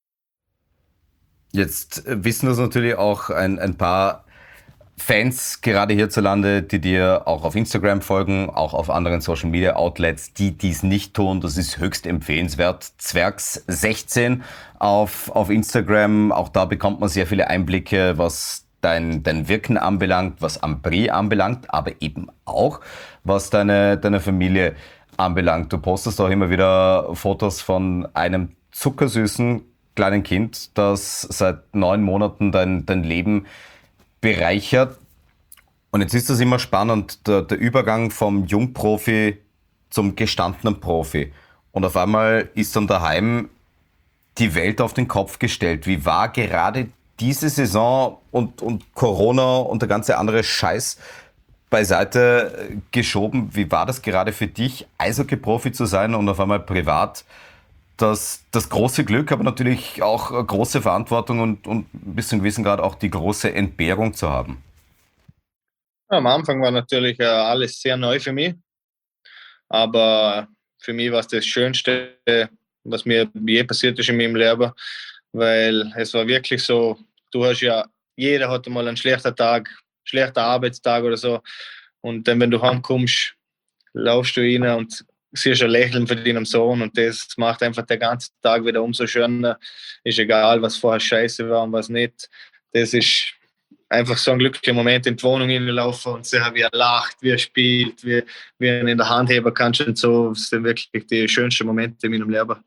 Jetzt wissen das natürlich auch ein paar Fans gerade hierzulande, die dir auch auf Instagram folgen, auch auf anderen Social Media Outlets, die dies nicht tun. Das ist höchst empfehlenswert. Zwergs16 auf Instagram. Auch da bekommt man sehr viele Einblicke, was dein Wirken anbelangt, was Ambri anbelangt, aber eben auch, was deine Familie anbelangt. Du postest auch immer wieder Fotos von einem zuckersüßen kleinen Kind, das seit 9 Monaten dein Leben bereichert. Und jetzt ist das immer spannend, der Übergang vom Jungprofi zum gestandenen Profi. Und auf einmal ist dann daheim die Welt auf den Kopf gestellt. Wie war gerade diese Saison und Corona und der ganze andere Scheiß beiseite geschoben? Wie war das gerade für dich, Eishockey-Profi zu sein und auf einmal privat das große Glück, aber natürlich auch große Verantwortung und ein bisschen gewissen Grad auch die große Entbehrung zu haben? Am Anfang war natürlich alles sehr neu für mich, aber für mich war es das Schönste, was mir je passiert ist in meinem Leben, weil es war wirklich so, jeder hat mal einen schlechten Tag, schlechter Arbeitstag oder so und dann, wenn du heimkommst, laufst du rein und siehst ein Lächeln für deinen Sohn und das macht einfach den ganzen Tag wieder umso schöner. Ist egal, was vorher scheiße war und was nicht. Das ist einfach so ein glücklicher Moment, in die Wohnung hineinlaufen und sehen, wie er lacht, wie er spielt, wie er ihn in der Hand heben kann und so. Das sind wirklich die schönsten Momente in meinem Leben.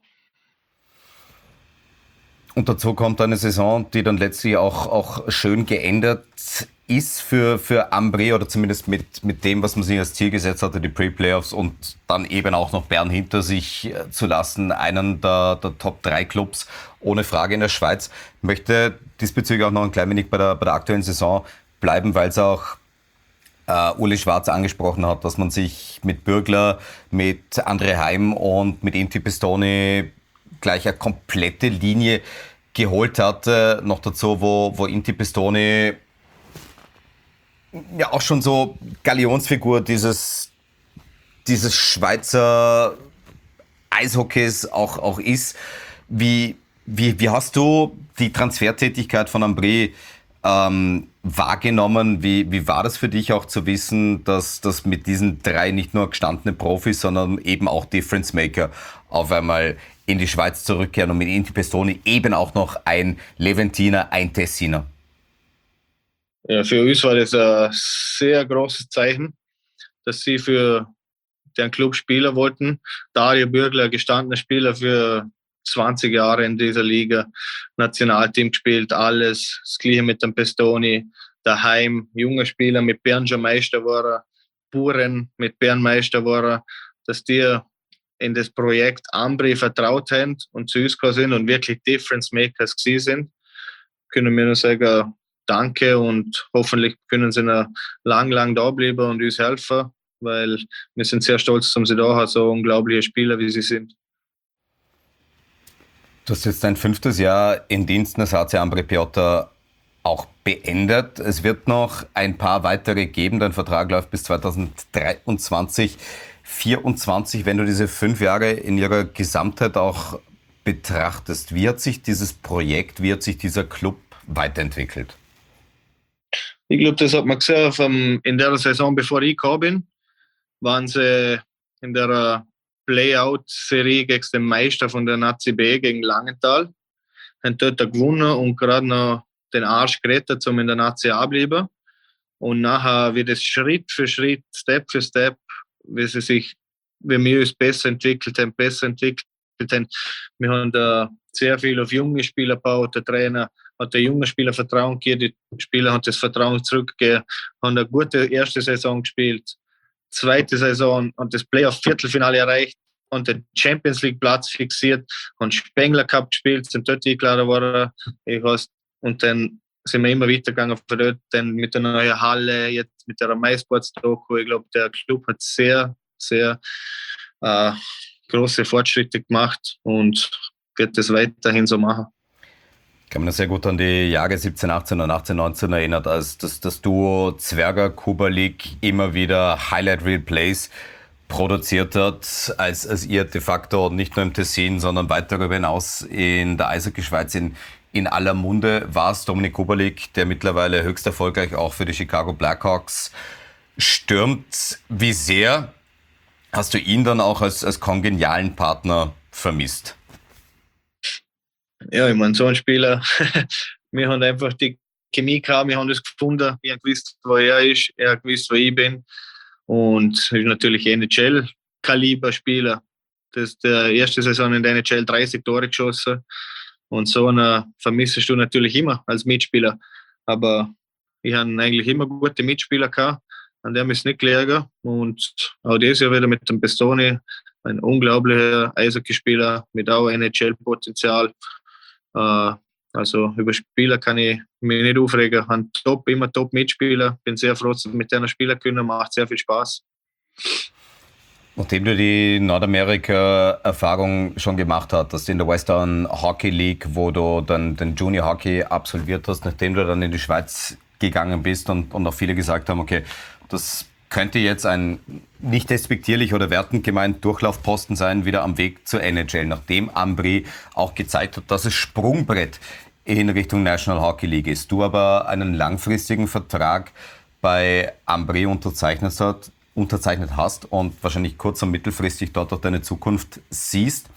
Und dazu kommt eine Saison, die dann letztlich auch schön geändert ist für Ambri oder zumindest mit dem, was man sich als Ziel gesetzt hatte, die Pre-Playoffs und dann eben auch noch Bern hinter sich zu lassen, einen der Top-3-Clubs ohne Frage in der Schweiz. Ich möchte diesbezüglich auch noch ein klein wenig bei der aktuellen Saison bleiben, weil es auch Uli Schwarz angesprochen hat, dass man sich mit Bürgler, mit André Heim und mit Inti Pistoni gleich eine komplette Linie geholt hat. Noch dazu, wo Inti Pistoni ja auch schon so Galionsfigur dieses Schweizer Eishockeys auch ist. Wie hast du die Transfertätigkeit von Ambri wahrgenommen? Wie war das für dich auch zu wissen, dass das mit diesen 3 nicht nur gestandene Profis, sondern eben auch Difference Maker auf einmal in die Schweiz zurückkehren und mit Inti Pistoni eben auch noch ein Leventiner, ein Tessiner? Ja, für uns war das ein sehr großes Zeichen, dass sie für den Club spielen wollten. Dario Bürgler, gestandener Spieler für 20 Jahre in dieser Liga, Nationalteam gespielt, alles. Das Gleiche mit dem Pistoni, daheim, junger Spieler mit Bern schon Meister war, Buren mit Bern Meister war, dass die in das Projekt Ambri vertraut haben und zu uns gekommen sind und wirklich Difference Makers gewesen sind, können wir nur sagen, danke und hoffentlich können sie noch lang da bleiben und uns helfen, weil wir sind sehr stolz, dass sie da haben, so unglaubliche Spieler, wie sie sind. Du hast jetzt dein 5. Jahr in Diensten des HC Ambri Piotta auch beendet. Es wird noch ein paar weitere geben. Dein Vertrag läuft bis 2023, 2024. Wenn du diese 5 Jahre in ihrer Gesamtheit auch betrachtest, wie hat sich dieses Projekt, wie hat sich dieser Club weiterentwickelt? Ich glaube, das hat man gesehen in der Saison, bevor ich gekommen bin, waren sie in der Playout-Serie gegen den Meister von der Nazi B, gegen Langenthal. Haben dort gewonnen und gerade noch den Arsch gerettet, um in der Nazi A zu bleiben. Und nachher wird es Schritt für Schritt, Step für Step, wie wir uns besser entwickelt haben. Wir haben da sehr viel auf junge Spieler gebaut. Der Trainer hat den jungen Spielern Vertrauen gegeben, die Spieler haben das Vertrauen zurückgegeben, haben eine gute erste Saison gespielt, zweite Saison und das Playoff-Viertelfinale erreicht und den Champions League-Platz fixiert und Spengler Cup gespielt, sind dort eingeladen worden. Und dann sind wir immer weitergegangen von dort, dann mit der neuen Halle, jetzt mit der MySports-Doku. Ich glaube, der Club hat sehr, sehr große Fortschritte gemacht und wird das weiterhin so machen. Ich kann mich noch sehr gut an die Jahre 17, 18 und 18, 19 erinnert, als das Duo Zwerger Kubalik immer wieder Highlight Reel Plays produziert hat, als ihr de facto nicht nur im Tessin, sondern weit darüber hinaus in der Eishockey-Schweiz in aller Munde war es. Dominik Kubalik, der mittlerweile höchst erfolgreich auch für die Chicago Blackhawks stürmt. Wie sehr hast du ihn dann auch als kongenialen Partner vermisst? Ja, ich meine, so ein Spieler, wir haben einfach die Chemie gehabt, wir haben das gefunden, ich habe gewusst, wo er ist, er hat gewusst, wo ich bin. Und ist natürlich NHL-Kaliber-Spieler. Das ist der erste Saison in der NHL 30 Tore geschossen. Und so einen vermissest du natürlich immer als Mitspieler. Aber ich habe eigentlich immer gute Mitspieler gehabt, an dem ist es nicht gelegen. Und auch dieses Jahr wieder mit dem Pestoni, ein unglaublicher Eishockeyspieler mit auch NHL-Potenzial. Also über Spieler kann ich mich nicht aufregen. Ich habe immer Top-Mitspieler. Bin sehr froh, dass ich mit denen spielen können. Macht sehr viel Spaß. Nachdem du die Nordamerika-Erfahrung schon gemacht hast, dass du in der Western Hockey League, wo du dann den Junior Hockey absolviert hast, nachdem du dann in die Schweiz gegangen bist und auch viele gesagt haben, okay, das könnte jetzt ein nicht despektierlich oder wertend gemeint Durchlaufposten sein, wieder am Weg zur NHL, nachdem Ambry auch gezeigt hat, dass es Sprungbrett in Richtung National Hockey League ist. Du aber einen langfristigen Vertrag bei Ambry unterzeichnet hast und wahrscheinlich kurz- und mittelfristig dort auch deine Zukunft siehst.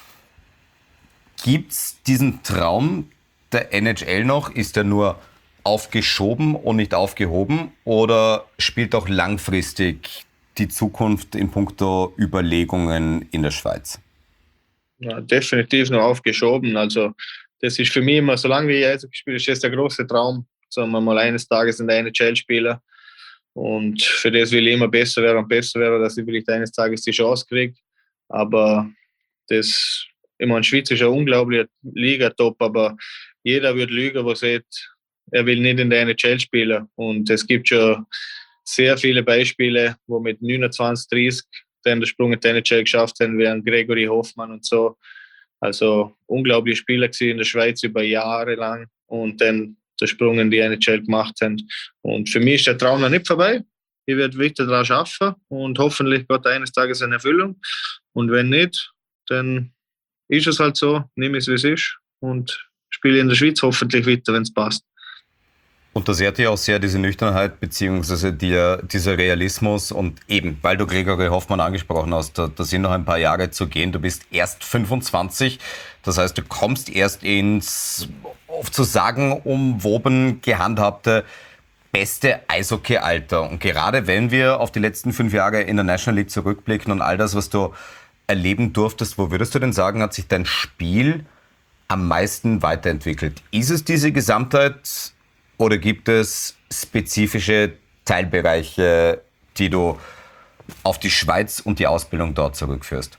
Gibt's diesen Traum der NHL noch? Ist er nur aufgeschoben und nicht aufgehoben oder spielt auch langfristig die Zukunft in puncto Überlegungen in der Schweiz? Ja, definitiv nur aufgeschoben. Also das ist für mich immer, solange wie ich Eishockey spiele, ist das der große Traum, sagen wir mal eines Tages in der NHL spielen. Und für das will ich immer besser werden, dass ich vielleicht eines Tages die Chance kriege. Aber das, ich meine, Schweiz ist eine unglaubliche Liga-Top, aber jeder wird lügen, der sagt, er will nicht in der NHL spielen. Und es gibt schon sehr viele Beispiele, wo mit 29, 30 den Sprung in die NHL geschafft haben, wie ein Gregory Hoffmann und so. Also unglaubliche Spieler in der Schweiz über Jahre lang und dann den Sprung in die NHL gemacht haben. Und für mich ist der Traum noch nicht vorbei. Ich werde weiter daran arbeiten und hoffentlich geht eines Tages eine Erfüllung. Und wenn nicht, dann ist es halt so, nehme es wie es ist und spiele in der Schweiz hoffentlich weiter, wenn es passt. Und das ehrt dir auch sehr diese Nüchternheit beziehungsweise dieser Realismus und eben, weil du Gregory Hoffmann angesprochen hast, da sind noch ein paar Jahre zu gehen. Du bist erst 25, das heißt, du kommst erst ins oft zu sagen umwoben gehandhabte beste Eishockey-Alter. Und gerade wenn wir auf die letzten 5 Jahre in der National League zurückblicken und all das, was du erleben durftest, wo würdest du denn sagen, hat sich dein Spiel am meisten weiterentwickelt? Ist es diese Gesamtheit? Oder gibt es spezifische Teilbereiche, die du auf die Schweiz und die Ausbildung dort zurückführst?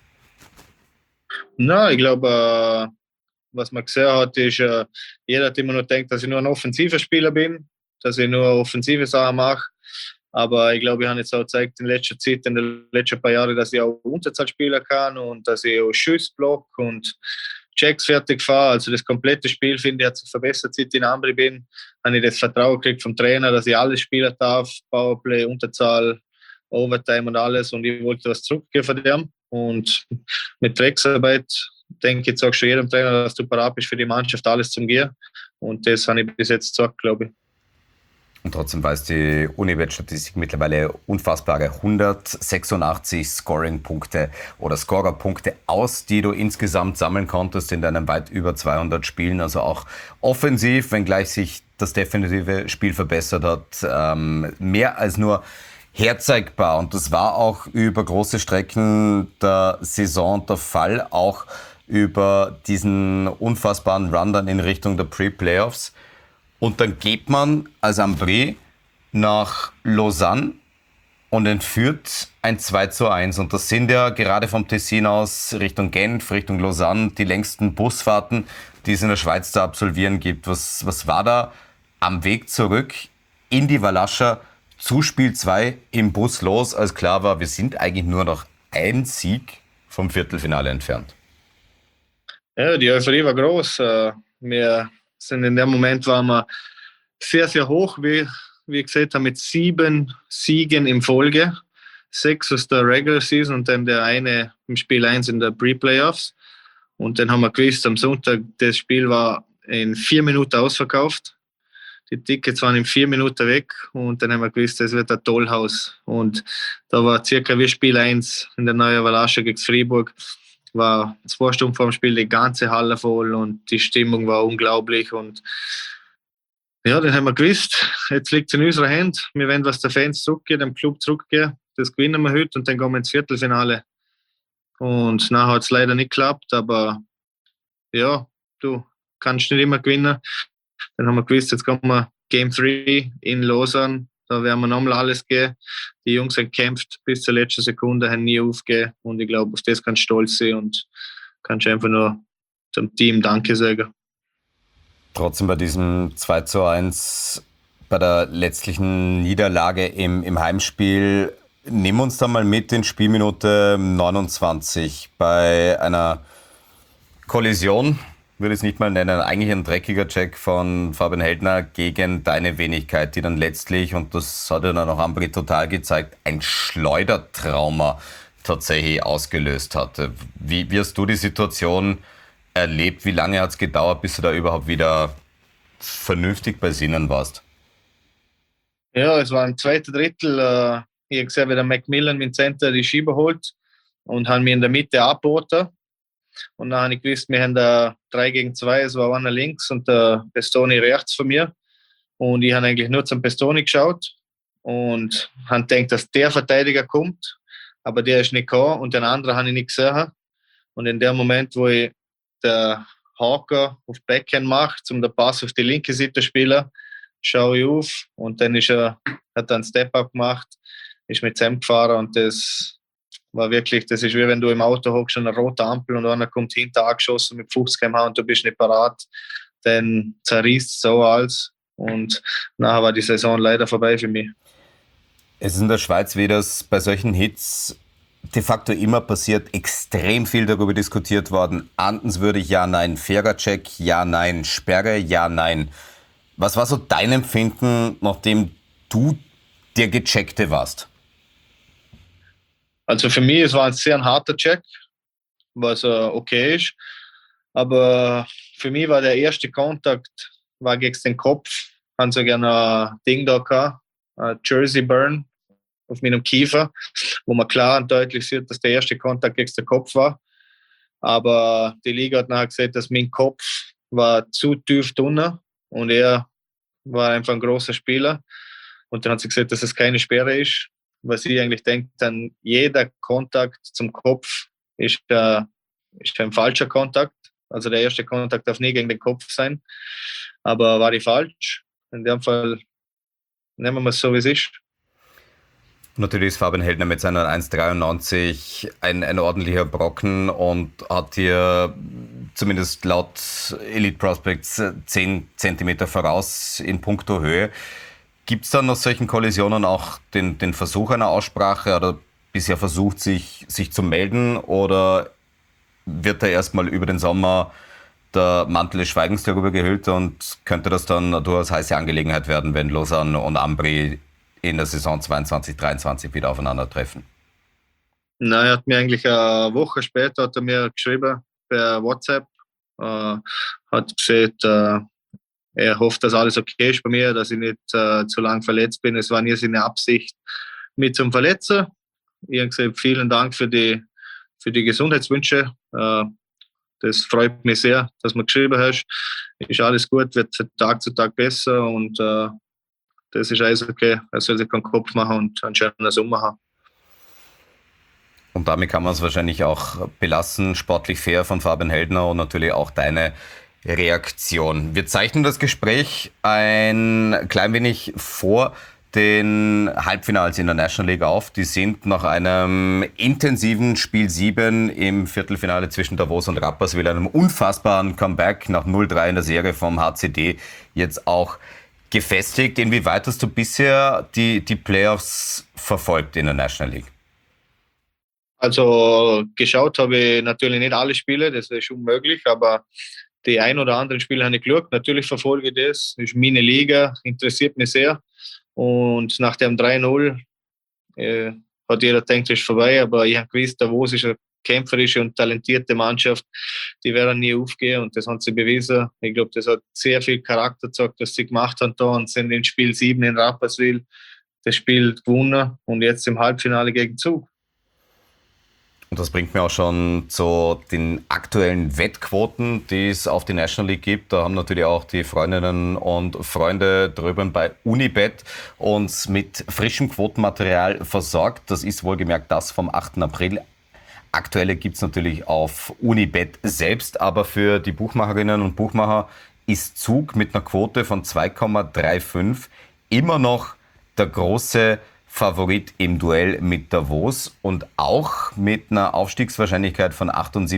Na, ich glaube, was man gesehen hat, ist, jeder hat immer nur gedacht, dass ich nur ein offensiver Spieler bin, dass ich nur offensive Sachen mache. Aber ich glaube, ich habe jetzt auch gezeigt in letzter Zeit, in den letzten paar Jahren, dass ich auch Unterzahl spielen kann und dass ich auch Schuss block und Checks fertig fahre. Also das komplette Spiel, finde ich, hat sich verbessert, seit ich in Ambry bin. Habe ich das Vertrauen gekriegt vom Trainer, dass ich alles spielen darf, Powerplay, Unterzahl, Overtime und alles. Und ich wollte was zurückgeben von dem. Und mit Drecksarbeit denke ich jetzt auch schon jedem Trainer, dass du parat bist für die Mannschaft, alles zum Gehen. Und das habe ich bis jetzt gesagt, glaube ich. Und trotzdem weist die Univet-Statistik mittlerweile unfassbare 186 Scoring-Punkte oder Scorer-Punkte aus, die du insgesamt sammeln konntest in deinen weit über 200 Spielen. Also auch offensiv, wenngleich sich das definitive Spiel verbessert hat, mehr als nur herzeigbar. Und das war auch über große Strecken der Saison der Fall, auch über diesen unfassbaren Run dann in Richtung der Pre-Playoffs. Und dann geht man als Ambry nach Lausanne und entführt ein 2:1. Und das sind ja gerade vom Tessin aus Richtung Genf, Richtung Lausanne die längsten Busfahrten, die es in der Schweiz zu absolvieren gibt. Was war da am Weg zurück in die Walascha zu Spiel 2 im Bus los, als klar war, wir sind eigentlich nur noch ein Sieg vom Viertelfinale entfernt? Ja, die Euphorie war groß. Wir In dem Moment waren wir sehr, sehr hoch, wie ich gesagt habe, mit 7 Siegen in Folge. 6 aus der Regular Season und dann der eine im Spiel 1 in der Pre-Playoffs. Und dann haben wir gewusst, am Sonntag, das Spiel war in 4 Minuten ausverkauft. Die Tickets waren in 4 Minuten weg und dann haben wir gewusst, das wird ein Tollhaus. Und da war circa wie Spiel 1 in der Neuen Valasche gegen Freiburg. War 2 Stunden vor dem Spiel die ganze Halle voll und die Stimmung war unglaublich. Und ja, dann haben wir gewusst, jetzt liegt es in unserer Hand. Wir wollen, was der Fans zurückgehen, dem Club zurückgehen. Das gewinnen wir heute und dann gehen wir ins Viertelfinale. Und nachher hat es leider nicht geklappt, aber ja, du kannst nicht immer gewinnen. Dann haben wir gewusst, jetzt kommen wir Game 3 in Lausanne. Da werden wir nochmal alles geben. Die Jungs haben gekämpft bis zur letzten Sekunde, haben nie aufgegeben. Und ich glaube, auf das kannst du stolz sein und kannst einfach nur dem Team Danke sagen. Trotzdem bei diesem 2:1, bei der letztlichen Niederlage im Heimspiel, nehmen wir uns da mal mit in Spielminute 29 bei einer Kollision, würde ich es nicht mal nennen, eigentlich ein dreckiger Check von Fabian Heldner gegen deine Wenigkeit, die dann letztlich, und das hat ja dann auch Ambri total gezeigt, ein Schleudertrauma tatsächlich ausgelöst hat. Wie hast du die Situation erlebt? Wie lange hat es gedauert, bis du da überhaupt wieder vernünftig bei Sinnen warst? Ja, es war im zweiten Drittel. Ich habe gesehen, wie der Macmillan mit dem Center die Schieber holt und haben mir in der Mitte angeboten. Und dann habe ich gewusst, wir haben da 3-2, es war einer links und der Pestoni rechts von mir. Und ich habe eigentlich nur zum Pestoni geschaut und habe gedacht, dass der Verteidiger kommt, aber der ist nicht gekommen und den anderen habe ich nicht gesehen. Und in dem Moment, wo ich der Haker auf Backhand macht, um den Pass auf die linke Seite zu spielen, schaue ich auf und dann hat er einen Step-Up gemacht, ist mit Sam gefahren und das war wirklich, das ist wie wenn du im Auto hockst an einer roten Ampel und einer kommt hinter angeschossen mit 50 km/h und du bist nicht parat, dann zerriss so alles und nachher war die Saison leider vorbei für mich. Es ist in der Schweiz, wie das bei solchen Hits de facto immer passiert, extrem viel darüber diskutiert worden. Andenswürdig, ja, nein. Fairer Check, ja, nein. Sperre, ja, nein. Was war so dein Empfinden, nachdem du der Gecheckte warst? Also für mich, es war ein sehr harter Check, was okay ist. Aber für mich war der erste Kontakt war gegen den Kopf. Haben so gerne ein Ding da gehabt, ein Jersey Burn auf meinem Kiefer, wo man klar und deutlich sieht, dass der erste Kontakt gegen den Kopf war. Aber die Liga hat nachher gesagt, dass mein Kopf war zu tief drunter und er war einfach ein großer Spieler. Und dann hat sie gesagt, dass es keine Sperre ist. Was ich eigentlich denke, dann jeder Kontakt zum Kopf ist ein falscher Kontakt. Also der erste Kontakt darf nie gegen den Kopf sein. Aber war ich falsch? In dem Fall nehmen wir es so, wie es ist. Natürlich ist Fabian Heldner mit seiner 1,93 ein ordentlicher Brocken und hat hier zumindest laut Elite Prospects 10 Zentimeter voraus in puncto Höhe. Gibt es dann nach solchen Kollisionen auch den Versuch einer Aussprache oder bisher versucht, sich zu melden, oder wird da erstmal über den Sommer der Mantel des Schweigens darüber gehüllt und könnte das dann durchaus heiße Angelegenheit werden, wenn Lausanne und Ambri in der Saison 22/23 wieder aufeinandertreffen? Nein, er hat mir eigentlich eine Woche später hat er mir geschrieben per WhatsApp, hat gesagt, er hofft, dass alles okay ist bei mir, dass ich nicht zu lange verletzt bin. Es war nie seine Absicht, mich zu verletzen. Ich habe gesagt, vielen Dank für die Gesundheitswünsche. Das freut mich sehr, dass du geschrieben hast. Ist alles gut, wird von Tag zu Tag besser und das ist alles okay. Er soll sich keinen Kopf machen und einen schönen Sommer haben. Und damit kann man es wahrscheinlich auch belassen. Sportlich fair von Fabian Heldner und natürlich auch deine Reaktion. Wir zeichnen das Gespräch ein klein wenig vor den Halbfinals in der National League auf. Die sind nach einem intensiven Spiel 7 im Viertelfinale zwischen Davos und Rapperswil, einem unfassbaren Comeback nach 0-3 in der Serie vom HCD, jetzt auch gefestigt. Inwieweit hast du bisher die Playoffs verfolgt in der National League? Also geschaut habe ich natürlich nicht alle Spiele, das ist unmöglich, aber die ein oder anderen Spiele habe ich geschaut. Natürlich verfolge ich das. Das ist meine Liga, interessiert mich sehr. Und nach dem 3-0 hat jeder gedacht, es ist vorbei. Aber ich habe gewusst, Davos ist eine kämpferische und talentierte Mannschaft. Die werden nie aufgehen und das haben sie bewiesen. Ich glaube, das hat sehr viel Charakter gezeigt, was sie gemacht haben da und sind in Spiel 7 in Rapperswil das Spiel gewonnen und jetzt im Halbfinale gegen Zug. Und das bringt mir auch schon zu den aktuellen Wettquoten, die es auf die National League gibt. Da haben natürlich auch die Freundinnen und Freunde drüben bei Unibet uns mit frischem Quotenmaterial versorgt. Das ist wohlgemerkt das vom 8. April. Aktuelle gibt es natürlich auf Unibet selbst, aber für die Buchmacherinnen und Buchmacher ist Zug mit einer Quote von 2,35 immer noch der große Favorit im Duell mit Davos und auch mit einer Aufstiegswahrscheinlichkeit von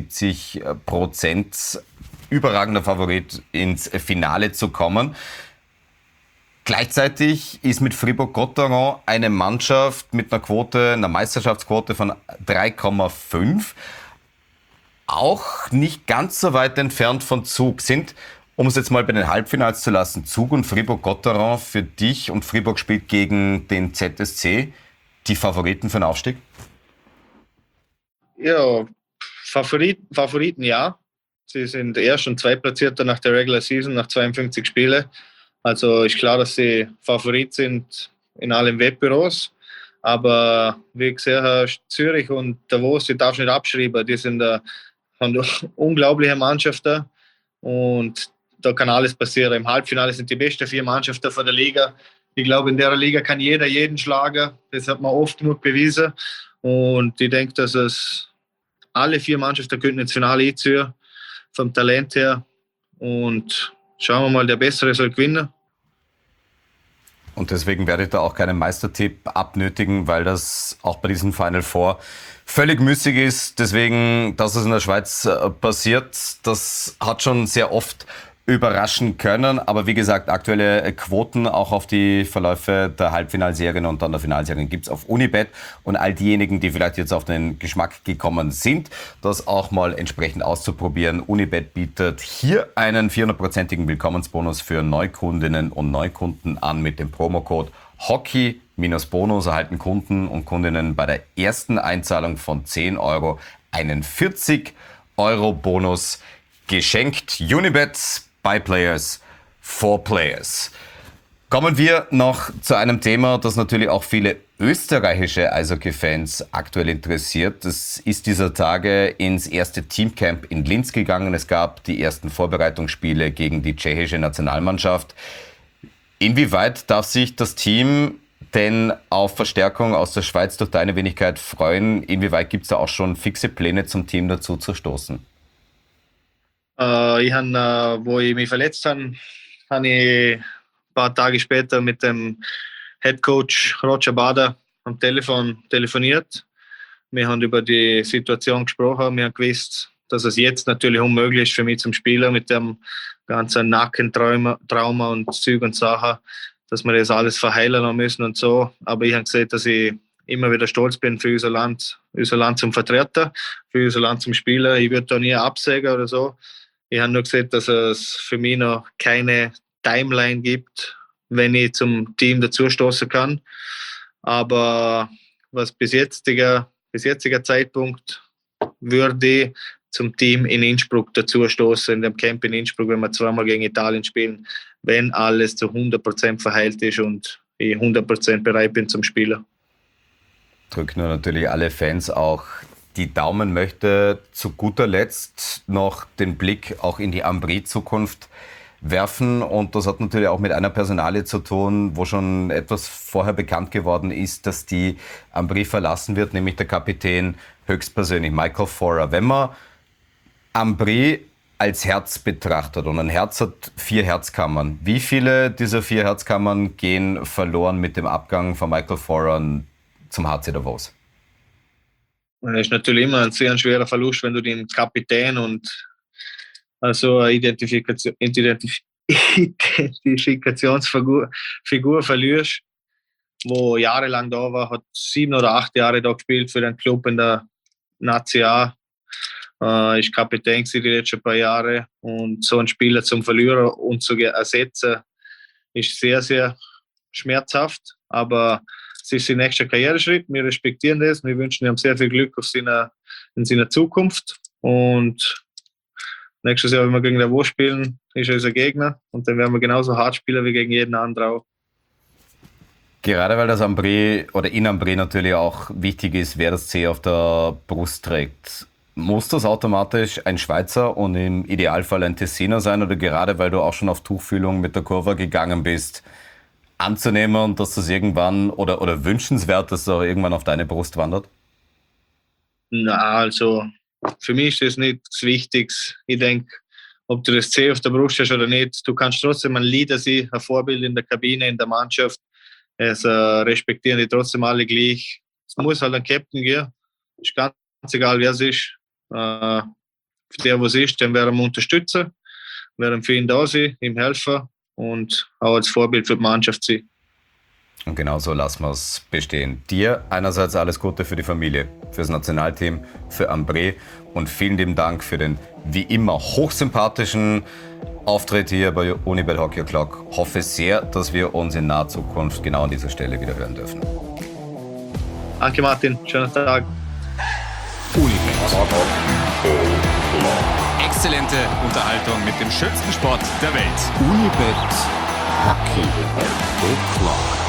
78% überragender Favorit ins Finale zu kommen. Gleichzeitig ist mit Fribourg-Gotteron eine Mannschaft mit einer Quote, einer Meisterschaftsquote von 3,5 auch nicht ganz so weit entfernt von Zug. Sind, um es jetzt mal bei den Halbfinals zu lassen, Zug und Fribourg-Gotteron für dich und Fribourg spielt gegen den ZSC, die Favoriten für den Aufstieg? Ja, Favoriten ja. Sie sind Erst- und Zweitplatzierter nach der Regular Season, nach 52 Spielen. Also ist klar, dass sie Favorit sind in allen Wettbüros. Aber wie gesagt, Zürich und Davos, die darfst du nicht abschreiben. Die sind haben unglaubliche Mannschaften und da kann alles passieren. Im Halbfinale sind die besten 4 Mannschaften von der Liga. Ich glaube, in der Liga kann jeder jeden schlagen. Das hat man oft genug bewiesen. Und ich denke, dass es alle 4 Mannschaften könnten ins Finale einziehen, vom Talent her. Und schauen wir mal, der Bessere soll gewinnen. Und deswegen werde ich da auch keinen Meistertipp abnötigen, weil das auch bei diesem Final Four völlig müßig ist. Deswegen, dass es in der Schweiz passiert, das hat schon sehr oft überraschen können. Aber wie gesagt, aktuelle Quoten auch auf die Verläufe der Halbfinalserien und dann der Finalserien gibt's auf Unibet. Und all diejenigen, die vielleicht jetzt auf den Geschmack gekommen sind, das auch mal entsprechend auszuprobieren. Unibet bietet hier einen 400%igen Willkommensbonus für Neukundinnen und Neukunden an mit dem Promocode Hockey-Bonus erhalten Kunden und Kundinnen bei der ersten Einzahlung von 10 Euro einen 40 Euro Bonus geschenkt. Unibet, by Players, for Players. Kommen wir noch zu einem Thema, das natürlich auch viele österreichische Eishockey-Fans aktuell interessiert. Es ist dieser Tage ins erste Teamcamp in Linz gegangen. Es gab die ersten Vorbereitungsspiele gegen die tschechische Nationalmannschaft. Inwieweit darf sich das Team denn auf Verstärkung aus der Schweiz durch deine Wenigkeit freuen? Inwieweit gibt es da auch schon fixe Pläne zum Team dazu zu stoßen? Wo ich mich verletzt habe, habe ich ein paar Tage später mit dem Headcoach Roger Bader am Telefon telefoniert. Wir haben über die Situation gesprochen. Wir haben gewusst, dass es jetzt natürlich unmöglich ist für mich zum Spielen mit dem ganzen Nackentrauma und Züge und Sachen, dass wir das alles verheilen haben müssen und so. Aber ich habe gesagt, dass ich immer wieder stolz bin für unser Land zum Vertreten, für unser Land zum Spielen. Ich würde da nie absägen oder so. Ich habe nur gesagt, dass es für mich noch keine Timeline gibt, wenn ich zum Team dazustoßen kann. Aber was bis jetziger Zeitpunkt würde ich zum Team in Innsbruck dazustoßen, in dem Camp in Innsbruck, wenn wir zweimal gegen Italien spielen, wenn alles zu 100% verheilt ist und ich 100% bereit bin zum Spielen. Drücken wir natürlich alle Fans auch die Daumen, möchte zu guter Letzt noch den Blick auch in die Ambri-Zukunft werfen. Und das hat natürlich auch mit einer Personalie zu tun, wo schon etwas vorher bekannt geworden ist, dass die Ambri verlassen wird, nämlich der Kapitän höchstpersönlich, Michael Forer. Wenn man Ambri als Herz betrachtet und ein Herz hat 4 Herzkammern, wie viele dieser 4 Herzkammern gehen verloren mit dem Abgang von Michael Forer zum HC Davos? Das ist natürlich immer ein sehr schwerer Verlust, wenn du den Kapitän und also eine Identifikationsfigur verlierst, wo jahrelang da war, hat 7 oder 8 Jahre da gespielt für den Club in der Nazi A. Ist Kapitän die letzten paar Jahre. Und so einen Spieler zum Verlieren und zu ersetzen, ist sehr, sehr schmerzhaft. Aber es ist sein nächster Karriereschritt. Wir respektieren das. Wir wünschen ihm sehr viel Glück in seiner Zukunft. Und nächstes Jahr, wenn wir gegen Davos spielen, ist er unser Gegner. Und dann werden wir genauso hart spielen wie gegen jeden anderen auch. Gerade weil das Ambré oder in Ambré natürlich auch wichtig ist, wer das C auf der Brust trägt. Muss das automatisch ein Schweizer und im Idealfall ein Tessiner sein oder gerade weil du auch schon auf Tuchfühlung mit der Kurve gegangen bist, anzunehmen, dass das irgendwann oder wünschenswert, dass es auch irgendwann auf deine Brust wandert? Na, also für mich ist das nicht das Wichtigste. Ich denke, ob du das C auf der Brust hast oder nicht, du kannst trotzdem ein Leader sein, ein Vorbild in der Kabine, in der Mannschaft. Es respektieren die trotzdem alle gleich. Es muss halt ein Captain geben. Ist ganz egal, wer es ist. Für der, was ist, den werden wir unterstützen, werden für ihn da sein, ihm helfen und auch als Vorbild für die Mannschaft sein. Und genau so lassen wir es bestehen. Dir einerseits alles Gute für die Familie, fürs Nationalteam, für Ambré und vielen lieben Dank für den wie immer hochsympathischen Auftritt hier bei Unibet Hockey O'Clock. Hoffe sehr, dass wir uns in naher Zukunft genau an dieser Stelle wieder hören dürfen. Danke Martin, schönen Tag. Unibet. Exzellente Unterhaltung mit dem schönsten Sport der Welt. Unibet Hockey O'Clock.